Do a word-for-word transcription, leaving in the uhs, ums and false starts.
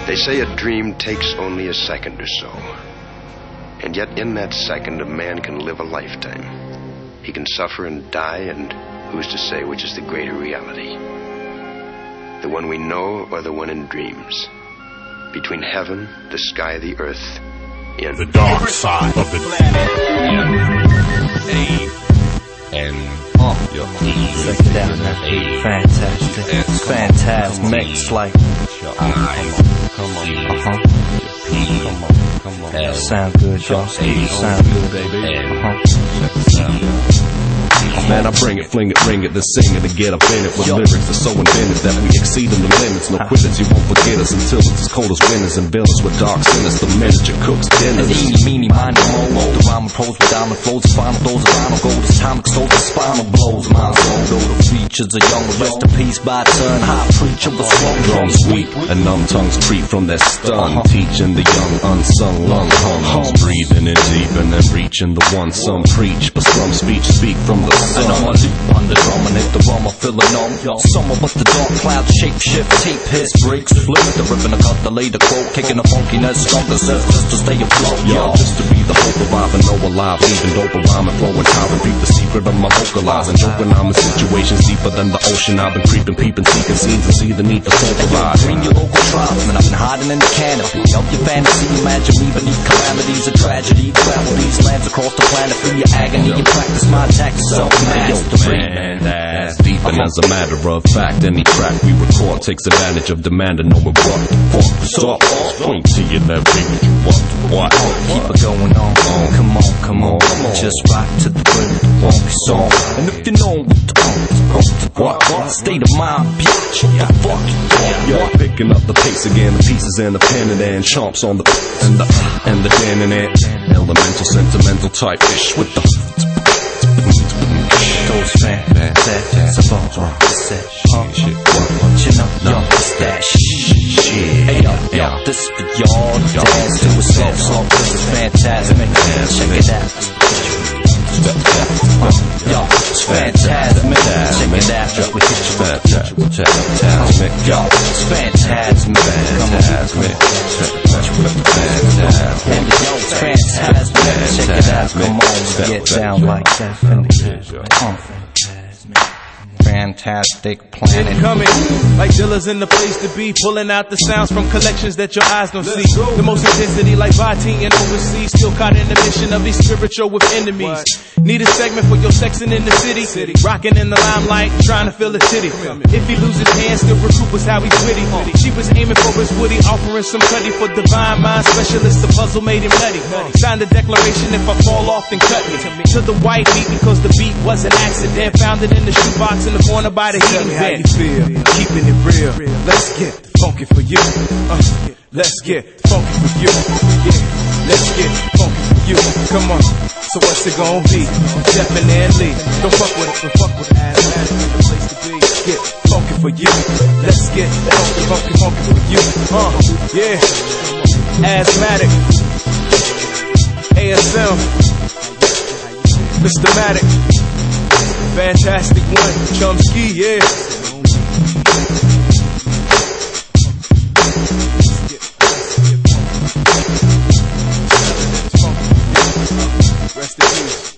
They say a dream takes only a second or so. And yet in that second, a man can live a lifetime. He can suffer and die, and who's to say which is the greater reality? The one we know or the one in dreams? Between heaven, the sky, the earth, in the dark side of the planet. And uh, check it out now. Fantastic. It's fantastic. Mix like come on, uh-huh. come on, come on. Sound good, y'all. Sound good, baby. Uh-huh. Man, I bring it, fling it, ring it, then sing it and get up in it with lyrics that's so inventive that we exceed them the limits. No quitters, you won't forget us until it's as cold as winners and villains with dark sinners. The manager cooks dinners. And eeny, meeny, miny, mo, the rhyme and prose with diamond flows, the final those of vinyl gold. It's time to extol the spinal blows. My soul, though the features are young, rest in peace by turn. High preacher with slow drums sweet and numb tongues creep from their stun, teaching the young unsung lung hums, breathing in deep and then reaching the one some preach, but some speech speak from the sun. And I'm a loop on the drum and hit the rum, I'm feeling on summer with the dark clouds, shape shift, tape hits, breaks, flip the ribbon, I cut the later quote, kicking the funkiness, stronger says just to stay afloat, yo. Just to be the hope alive and know alive, even dope rhyme and flowing time, repeat the secret of my vocalizing, joking I'm in situations deeper than the ocean. I've been creeping, peeping, seeking scenes and see the need for soul provide. Bring your local tribesmen, I've been hiding in the canopy, help your fantasy, imagine me beneath calamities and tragedy, travel these lands across the planet, through your agony, you practice my tactics, self-mastery. Man, that's deep, and as a matter of fact, any track we record takes advantage of demand and knowing what the fuck to stop. Point to you, that baby, what, what? Keep it going on, come on, come on, just rock to the rhythm, funky song. And if you know what the what, what, state of mind, bitch, what the fuck you want? Picking up the pace again, the pieces and the pen and then chomps on the and the and the dan and it, elemental, sentimental type ish with the. Those fantastic, so far from the set, shit, what you know, yo, it's that shit, hey yo, yo, this for y'all, dance to a slow song, this is fantastic, check it out, yo, it's fantastic, check it out, yo, it's fantastic, yo, it's fantastic, fantastic, and yo, it's fantastic, check it out, come on, get down like that, uh. Fantastic planet. Coming like dealers in the place to be, pulling out the sounds from collections that your eyes don't see. The most intensity like Vati and overseas, still caught in the mission of these spiritual with enemies. Need a segment for your sexing in the city, rocking in the limelight, trying to feel a titty. If he loses hands, still recoup us how he's witty. She was aiming for his woody, offering some cutty for divine mind specialist. The puzzle made him nutty. Signed a declaration, if I fall off, then cut me to the white meat because the beat was an accident. Found it in the shoebox in the corner by the heating vent. Keeping it real. Let's get funky for you. Uh, let's get funky for you. Yeah, let's get funky for you. Come on. So what's it gonna be? Definitely. Don't fuck with it. Don't fuck with it. Asthmatic is the place to be. Get funky for you. Let's get funky, funky, funky for you. Uh, yeah. Asthmatic. A S M. Mister Matic. Fantastic one, Chomsky, yeah.